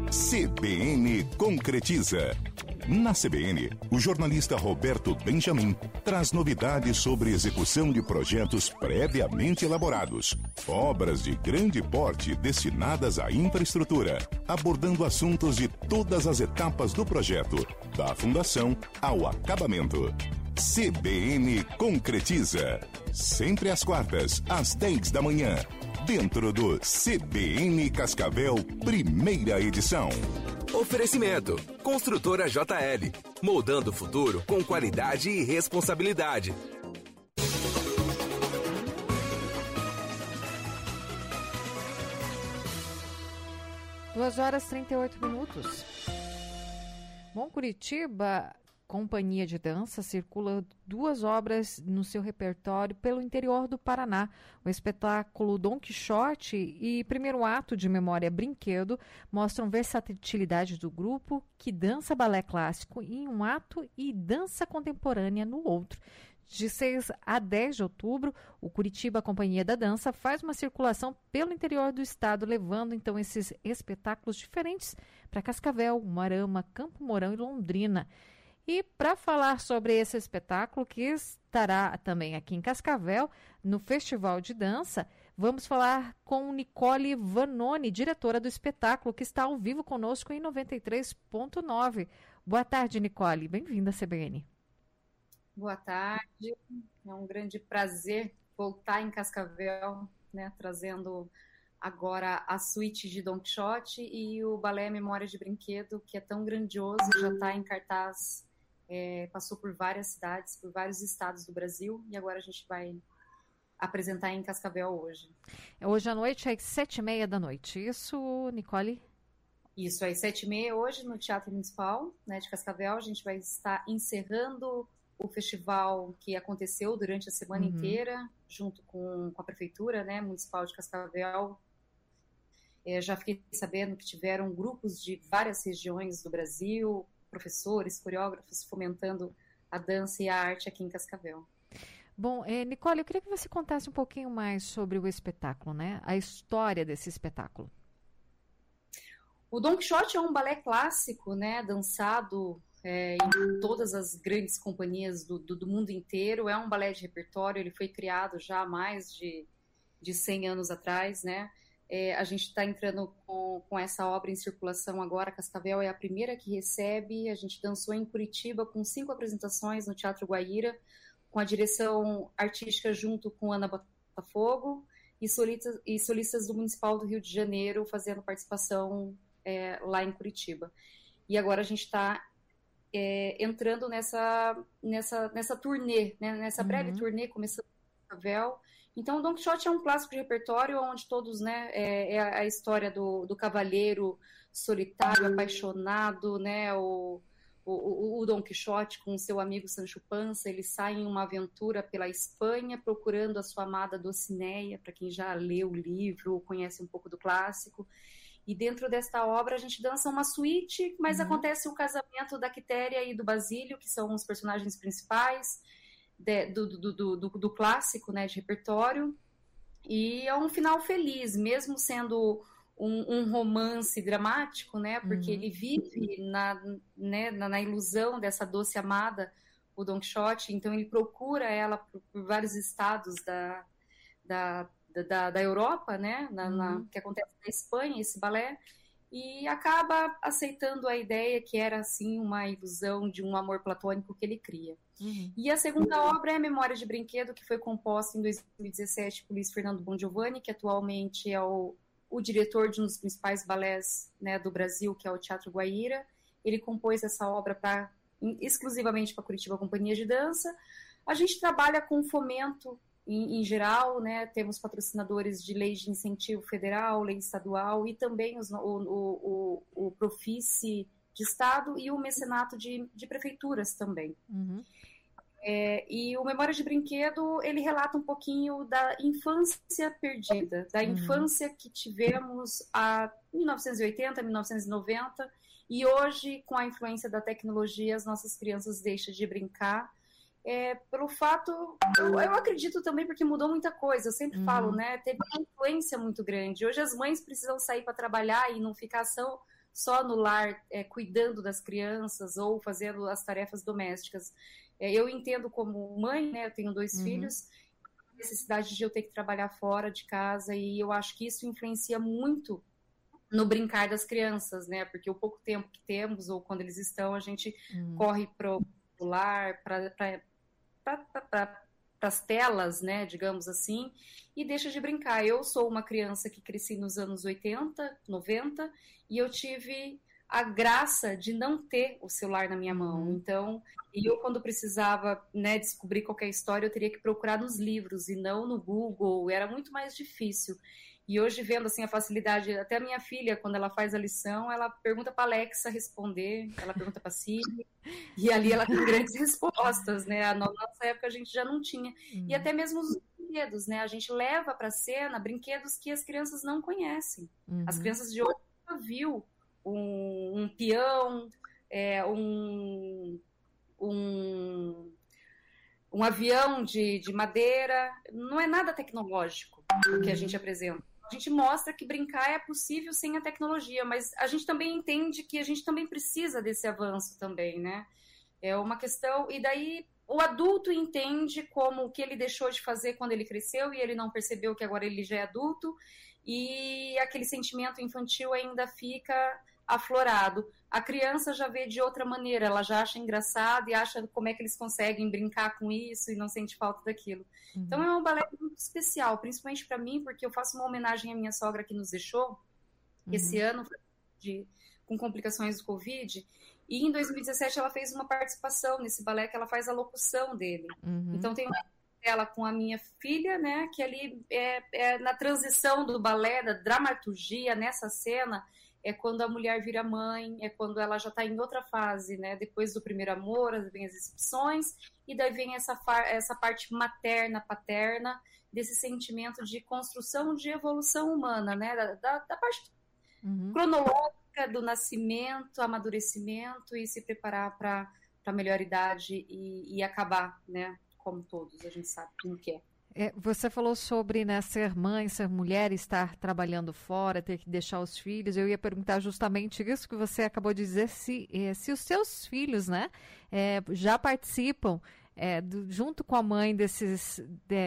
CBN Concretiza. Na CBN, o jornalista Roberto Benjamin traz novidades sobre execução de projetos previamente elaborados, obras de grande porte destinadas à infraestrutura, abordando assuntos de todas as etapas do projeto, da fundação ao acabamento. CBN Concretiza. Sempre às quartas, às 10 da manhã. Dentro do CBN Cascavel, primeira edição. Oferecimento. Construtora JL. Moldando o futuro com qualidade e responsabilidade. 2h38. Bom, Curitiba, Companhia de Dança, circula 2 obras no seu repertório pelo interior do Paraná. O espetáculo Dom Quixote e Primeiro Ato de Memória Brinquedo mostram versatilidade do grupo, que dança balé clássico em um ato e dança contemporânea no outro. De 6 a 10 de outubro, o Curitiba Companhia da Dança faz uma circulação pelo interior do estado, levando então esses espetáculos diferentes para Cascavel, Umuarama, Campo Mourão e Londrina. E para falar sobre esse espetáculo, que estará também aqui em Cascavel, no Festival de Dança, vamos falar com Nicole Vanoni, diretora do espetáculo, que está ao vivo conosco em 93.9. Boa tarde, Nicole. Bem-vinda à CBN. Boa tarde. É um grande prazer voltar em Cascavel, né, trazendo agora a suíte de Dom Quixote e o Balé Memória de Brinquedo, que é tão grandioso, já está em cartaz. Passou por várias cidades, por vários estados do Brasil, e agora a gente vai apresentar em Cascavel hoje. Hoje à noite, às 7h30 da noite. Isso, Nicole? Isso, às 7h30 hoje no Teatro Municipal, né, de Cascavel. A gente vai estar encerrando o festival que aconteceu durante a semana inteira, junto com a Prefeitura, né, Municipal de Cascavel. Já fiquei sabendo que tiveram grupos de várias regiões do Brasil, professores, coreógrafos, fomentando a dança e a arte aqui em Cascavel. Bom, Nicole, eu queria que você contasse um pouquinho mais sobre o espetáculo, né? A história desse espetáculo. O Dom Quixote é um balé clássico, né? Dançado em todas as grandes companhias do mundo inteiro. É um balé de repertório, ele foi criado já há mais de 100 anos atrás, né? A gente está entrando com essa obra em circulação agora. Cascavel é a primeira que recebe. A gente dançou em Curitiba com 5 apresentações no Teatro Guaíra, com a direção artística junto com Ana Botafogo e solistas do Municipal do Rio de Janeiro fazendo participação lá em Curitiba. E agora a gente está entrando nessa turnê, né, nessa breve turnê, começando em Cascavel. Então, o Dom Quixote é um clássico de repertório onde todos, né, é a história do cavalheiro solitário, apaixonado, né, o Dom Quixote com seu amigo Sancho Panza. Eles saem em uma aventura pela Espanha procurando a sua amada Dulcinea, para quem já leu o livro ou conhece um pouco do clássico. E dentro desta obra a gente dança uma suíte, mas acontece o casamento da Quitéria e do Basílio, que são os personagens principais do clássico, né, de repertório, e é um final feliz, mesmo sendo um romance dramático, né, porque ele vive na ilusão dessa doce amada, o Dom Quixote. Então ele procura ela por vários estados da Europa, né, que acontece na Espanha, esse balé, e acaba aceitando a ideia que era, assim, uma ilusão de um amor platônico que ele cria. E a segunda obra é a Memória de Brinquedo, que foi composta em 2017 por Luiz Fernando Bongiovanni, que atualmente é o diretor de um dos principais balés, né, do Brasil, que é o Teatro Guaíra. Ele compôs essa obra exclusivamente para a Curitiba Companhia de Dança. A gente trabalha com fomento em geral, né? Temos patrocinadores de lei de incentivo federal, lei estadual, e também o Profice de Estado e o mecenato de prefeituras também. E o Memória de Brinquedo, ele relata um pouquinho da infância perdida, da infância que tivemos a 1980, 1990, e hoje, com a influência da tecnologia, as nossas crianças deixam de brincar. Pelo fato, eu acredito também porque mudou muita coisa, eu sempre falo, né, teve uma influência muito grande. Hoje as mães precisam sair para trabalhar e não ficar só no lar, cuidando das crianças ou fazendo as tarefas domésticas. Eu entendo como mãe, né, eu tenho 2 filhos, a necessidade de eu ter que trabalhar fora de casa, e eu acho que isso influencia muito no brincar das crianças, né, porque o pouco tempo que temos, ou quando eles estão, a gente corre para o lar, para as telas, né, digamos assim, e deixa de brincar. Eu sou uma criança que cresci nos anos 80, 90, e eu tive a graça de não ter o celular na minha mão. Então, eu quando precisava, né, descobrir qualquer história, eu teria que procurar nos livros e não no Google, era muito mais difícil. E hoje, vendo assim a facilidade, até a minha filha, quando ela faz a lição, ela pergunta para a Alexa responder, ela pergunta para a Siri, e ali ela tem grandes respostas, né? Na nossa época a gente já não tinha. E até mesmo os brinquedos, né? A gente leva para a cena brinquedos que as crianças não conhecem. As crianças de hoje nunca viu um peão, um avião de madeira. Não é nada tecnológico o que a gente apresenta. A gente mostra que brincar é possível sem a tecnologia, mas a gente também entende que a gente também precisa desse avanço também, né? É uma questão... E daí o adulto entende como o que ele deixou de fazer quando ele cresceu e ele não percebeu que agora ele já é adulto, e aquele sentimento infantil ainda fica aflorado. A criança já vê de outra maneira, ela já acha engraçado e acha como é que eles conseguem brincar com isso e não sente falta daquilo. Então é um balé muito especial, principalmente para mim, porque eu faço uma homenagem à minha sogra que nos deixou esse ano, com complicações do Covid, e em 2017 ela fez uma participação nesse balé que ela faz a locução dele. Então tem uma ela com a minha filha, né, que ali na transição do balé, da dramaturgia, nessa cena, é quando a mulher vira mãe, é quando ela já está em outra fase, né? Depois do primeiro amor, vem as decepções, e daí vem essa parte materna, paterna, desse sentimento de construção de evolução humana, né? Da parte cronológica do nascimento, amadurecimento e se preparar para a melhor idade e acabar, né? Como todos, a gente sabe como que é. Você falou sobre, né, ser mãe, ser mulher, estar trabalhando fora, ter que deixar os filhos. Eu ia perguntar justamente isso que você acabou de dizer, se os seus filhos, né, já participam junto com a mãe desses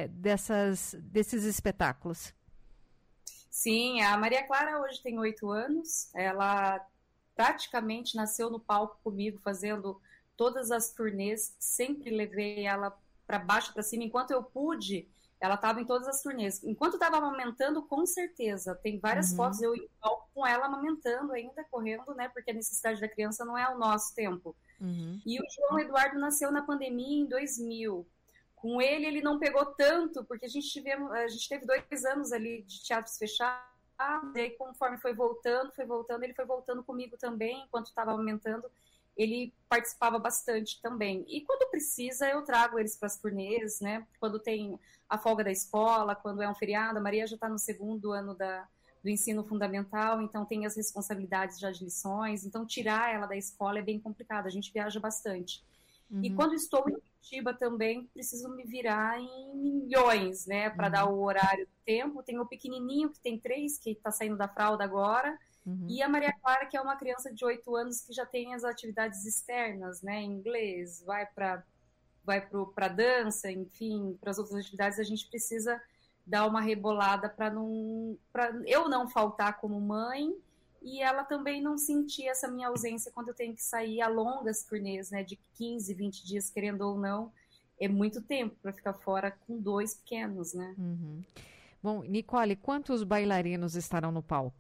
espetáculos. Sim, a Maria Clara hoje tem 8 anos. Ela praticamente nasceu no palco comigo, fazendo todas as turnês. Sempre levei ela para baixo, para cima, enquanto eu pude. Ela estava em todas as turnês. Enquanto estava amamentando, com certeza. Tem várias fotos eu em palco com ela amamentando ainda, correndo, né? Porque a necessidade da criança não é o nosso tempo. E o João Eduardo nasceu na pandemia em 2000. Com ele não pegou tanto, porque a gente teve 2 anos ali de teatros fechados. E aí, conforme foi voltando, ele foi voltando comigo também, enquanto estava amamentando. Ele participava bastante também. E quando precisa, eu trago eles para as turnês, né? Quando tem a folga da escola, quando é um feriado. A Maria já está no 2º ano do ensino fundamental, então tem as responsabilidades já de lições. Então, tirar ela da escola é bem complicado. A gente viaja bastante. E quando estou em Curitiba também, preciso me virar em milhões, né? Para dar o horário do tempo. Tem o pequenininho, que tem 3, que está saindo da fralda agora. E a Maria Clara, que é uma criança de 8 anos que já tem as atividades externas, né, em inglês, vai para dança, enfim, para as outras atividades. A gente precisa dar uma rebolada para eu não faltar como mãe e ela também não sentir essa minha ausência quando eu tenho que sair a longas turnês, né, de 15, 20 dias, querendo ou não. É muito tempo para ficar fora com 2 pequenos, né? Bom, Nicole, quantos bailarinos estarão no palco?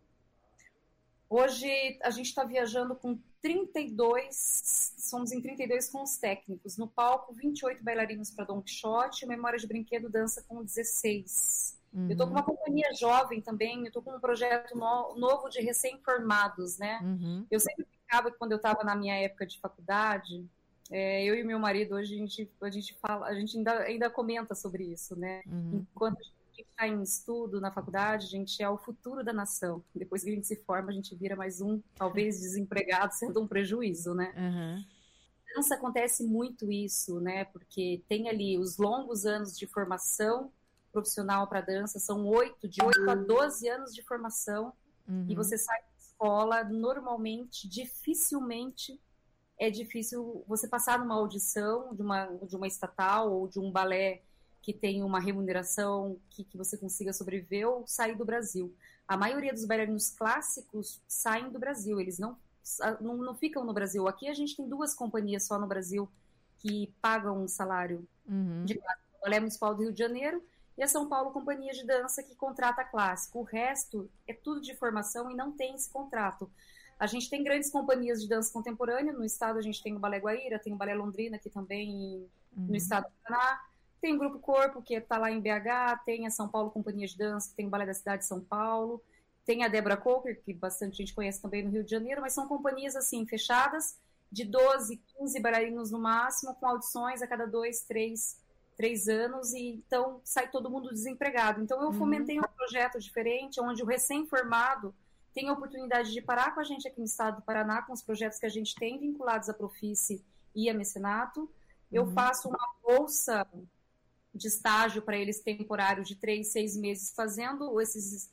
Hoje a gente está viajando com 32, somos em 32 com os técnicos. No palco, 28 bailarinos para Don Quixote, Memória de Brinquedo dança com 16. Eu estou com uma companhia jovem também, eu estou com um projeto novo de recém-formados, né? Eu sempre brincava que quando eu estava na minha época de faculdade, eu e meu marido, hoje a gente fala, a gente ainda comenta sobre isso, né? Enquanto a gente está em estudo na faculdade, a gente é o futuro da nação. Depois que a gente se forma, a gente vira mais um, talvez desempregado, sendo um prejuízo, né? Na dança acontece muito isso, né? Porque tem ali os longos anos de formação profissional para dança, são de 8 a 12 anos de formação, e você sai da escola, normalmente, dificilmente é difícil você passar numa audição de uma estatal ou de um balé que tem uma remuneração que você consiga sobreviver ou sair do Brasil. A maioria dos bailarinos clássicos saem do Brasil, eles não ficam no Brasil. Aqui a gente tem 2 companhias só no Brasil que pagam um salário de clássico. O Balé Municipal do Rio de Janeiro e a São Paulo Companhia de Dança, que contrata clássico. O resto é tudo de formação e não tem esse contrato. A gente tem grandes companhias de dança contemporânea. No estado a gente tem o Balé Guaíra, tem o Balé Londrina, que também no estado do Paraná. Tem o Grupo Corpo, que está lá em BH. Tem a São Paulo Companhia de Dança, tem o Balé da Cidade de São Paulo. Tem a Débora Coker, que bastante gente conhece também no Rio de Janeiro. Mas são companhias assim fechadas, de 12, 15 bailarinos no máximo, com audições a cada 2, 3 anos, e então sai todo mundo desempregado. Então eu fomentei um projeto diferente, onde o recém-formado tem a oportunidade de parar com a gente aqui no estado do Paraná, com os projetos que a gente tem vinculados à Profice e a Mecenato. Eu faço uma bolsa de estágio para eles temporário de 3, 6 meses, fazendo esses...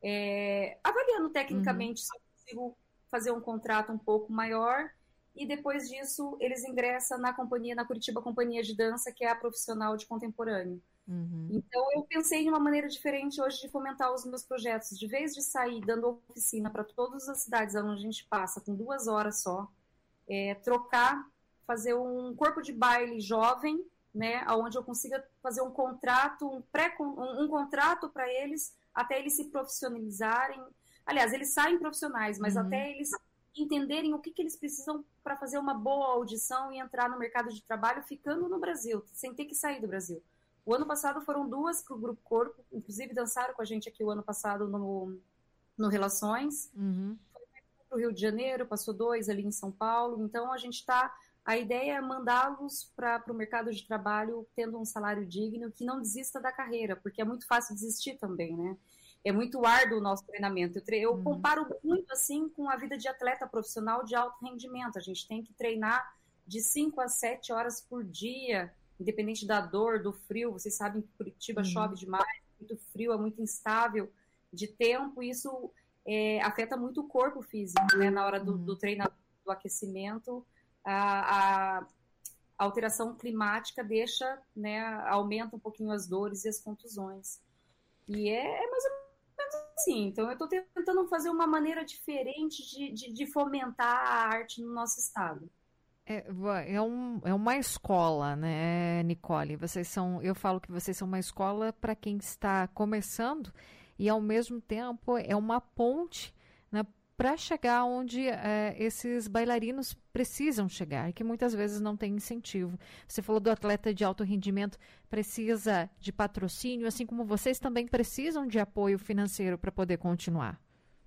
avaliando tecnicamente se eu consigo fazer um contrato um pouco maior, e depois disso eles ingressam na Curitiba Companhia de Dança, que é a profissional de contemporâneo. Então eu pensei em uma maneira diferente hoje de fomentar os meus projetos, de vez de sair dando oficina para todas as cidades onde a gente passa, com 2 horas só, trocar, fazer um corpo de baile jovem, né, onde eu consiga fazer um contrato, um contrato para eles, até eles se profissionalizarem. Aliás, eles saem profissionais, mas até eles entenderem o que eles precisam para fazer uma boa audição e entrar no mercado de trabalho ficando no Brasil, sem ter que sair do Brasil. O ano passado foram 2 para o Grupo Corpo, inclusive dançaram com a gente aqui o ano passado no Relações. Foi para o Rio de Janeiro, passou 2 ali em São Paulo. Então a ideia é mandá-los para o mercado de trabalho tendo um salário digno, que não desista da carreira, porque é muito fácil desistir também, né? É muito árduo o nosso treinamento. Eu comparo muito assim com a vida de atleta profissional de alto rendimento. A gente tem que treinar de 5 a 7 horas por dia, independente da dor, do frio. Vocês sabem que Curitiba chove demais, muito frio, é muito instável de tempo. Isso afeta muito o corpo físico, né? Na hora do treinamento, do aquecimento, a alteração climática deixa, né, aumenta um pouquinho as dores e as contusões. E é mais ou menos assim. Então eu estou tentando fazer uma maneira diferente de fomentar a arte no nosso estado. É uma escola, né, Nicole? Eu falo que vocês são uma escola para quem está começando e, ao mesmo tempo, é uma ponte, né, para chegar onde esses bailarinos precisam chegar, que muitas vezes não tem incentivo. Você falou do atleta de alto rendimento, precisa de patrocínio, assim como vocês também precisam de apoio financeiro para poder continuar.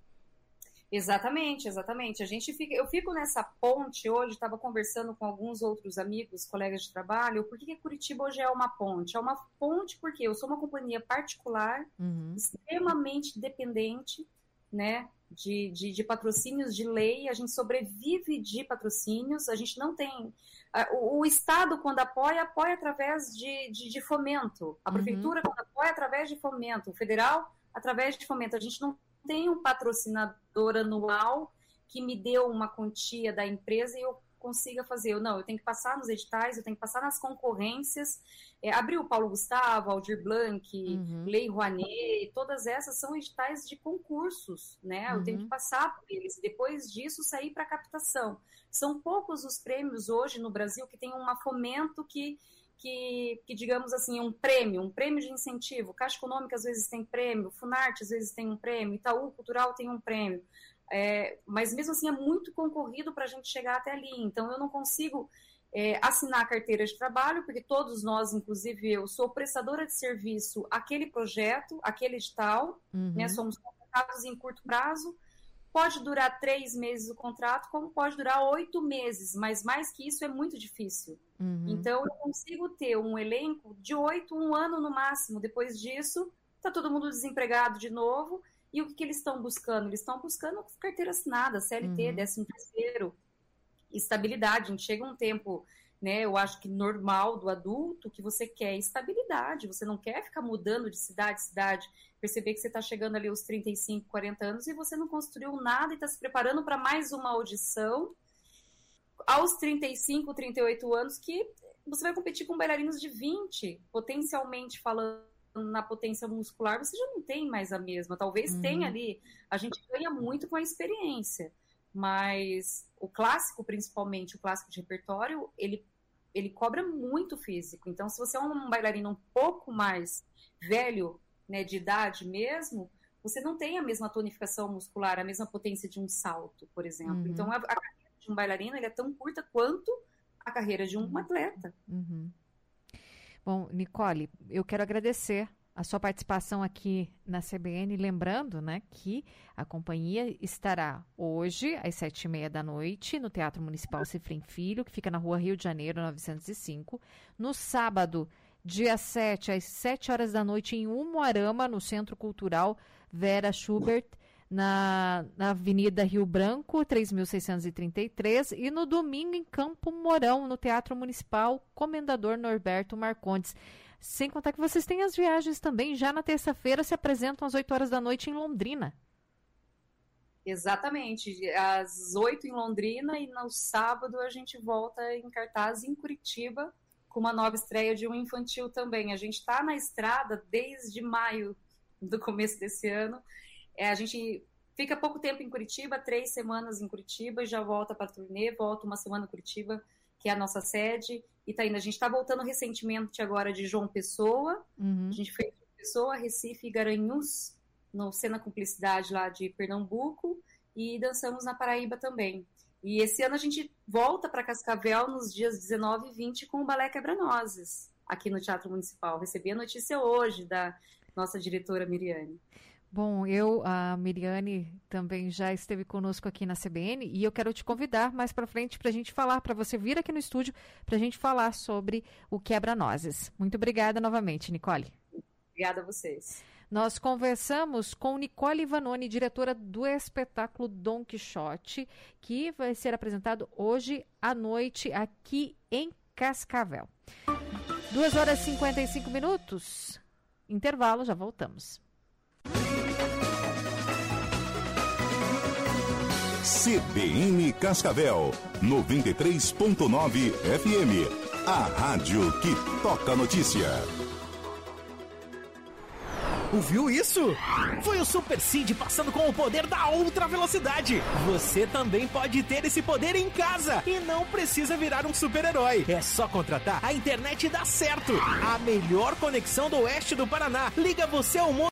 Exatamente. Eu fico nessa ponte hoje, estava conversando com alguns outros amigos, colegas de trabalho, por que Curitiba hoje é uma ponte? É uma ponte porque eu sou uma companhia particular, extremamente dependente, né, de patrocínios de lei. A gente sobrevive de patrocínios, a gente não tem... O Estado, quando apoia através de fomento. A Prefeitura, quando apoia, através de fomento. O Federal, através de fomento. A gente não tem um patrocinador anual que me deu uma quantia da empresa e eu consiga fazer. Eu tenho que passar nos editais, eu tenho que passar nas concorrências. Abriu o Paulo Gustavo, Aldir Blanc, Lei Rouanet, todas essas são editais de concursos, né? Eu tenho que passar por eles. Depois disso, sair para captação. São poucos os prêmios hoje no Brasil que tem um fomento que digamos assim, um prêmio de incentivo. Caixa Econômica às vezes tem prêmio, Funarte às vezes tem um prêmio, Itaú Cultural tem um prêmio. Mas mesmo assim é muito concorrido para a gente chegar até ali. Então eu não consigo assinar a carteira de trabalho, porque todos nós, inclusive eu, sou prestadora de serviço àquele projeto, àquele edital, né? Somos contratados em curto prazo. Pode durar 3 meses o contrato, como pode durar 8 meses, mas mais que isso é muito difícil. Então, eu consigo ter um elenco de 8, 1 ano no máximo. Depois disso, está todo mundo desempregado de novo. E o que eles estão buscando? Eles estão buscando carteira assinada, CLT, 13º, estabilidade. A gente chega um tempo né? Eu acho que normal do adulto, que você quer estabilidade, você não quer ficar mudando de cidade em cidade, perceber que você está chegando ali aos 35, 40 anos e você não construiu nada e está se preparando para mais uma audição aos 35, 38 anos, que você vai competir com bailarinos de 20, potencialmente falando na potência muscular, você já não tem mais a mesma. Talvez tenha ali, a gente ganha muito com a experiência, mas o clássico, principalmente o clássico de repertório, ele cobra muito físico. Então, se você é um bailarino um pouco mais velho, né, de idade mesmo, você não tem a mesma tonificação muscular, a mesma potência de um salto, por exemplo. Então, a carreira de um bailarino ele é tão curta quanto a carreira de um atleta. Bom, Nicole, eu quero agradecer a sua participação aqui na CBN, lembrando, né, que a companhia estará hoje às 7h30 da noite no Teatro Municipal Cifrim Filho, que fica na Rua Rio de Janeiro, 905. No sábado, dia 7, às 7 horas da noite, em Umuarama, no Centro Cultural Vera Schubert, na Avenida Rio Branco, 3.633, e no domingo em Campo Mourão, no Teatro Municipal Comendador Norberto Marcondes. Sem contar que vocês têm as viagens também, já na terça-feira se apresentam às 8 horas da noite em Londrina. Exatamente, às 8 em Londrina, e no sábado a gente volta em cartaz em Curitiba, com uma nova estreia de um infantil também. A gente está na estrada desde maio do começo desse ano. A gente fica pouco tempo em Curitiba, 3 semanas em Curitiba, e já volta para a turnê, volta uma semana em Curitiba, que é a nossa sede. Itaína, a gente está voltando recentemente agora de João Pessoa. A gente fez João Pessoa, Recife e Garanhuns, no Cena Cumplicidade lá de Pernambuco, e dançamos na Paraíba também. E esse ano a gente volta para Cascavel nos dias 19 e 20 com o Balé Quebra-Nozes, aqui no Teatro Municipal. Recebi a notícia hoje da nossa diretora Miriane. Bom, a Miriane também já esteve conosco aqui na CBN e eu quero te convidar mais para frente para a gente falar, para você vir aqui no estúdio para a gente falar sobre o Quebra-Nozes. Muito obrigada novamente, Nicole. Obrigada a vocês. Nós conversamos com Nicole Vanoni, diretora do espetáculo Don Quixote, que vai ser apresentado hoje à noite aqui em Cascavel. 2h55. Intervalo, já voltamos. CBN Cascavel, 93.9 FM, a rádio que toca notícia. Ouviu isso? Foi o Super Cid passando com o poder da ultra velocidade. Você também pode ter esse poder em casa e não precisa virar um super-herói. É só contratar a internet Dá Certo, a melhor conexão do oeste do Paraná. Liga você ao mundo.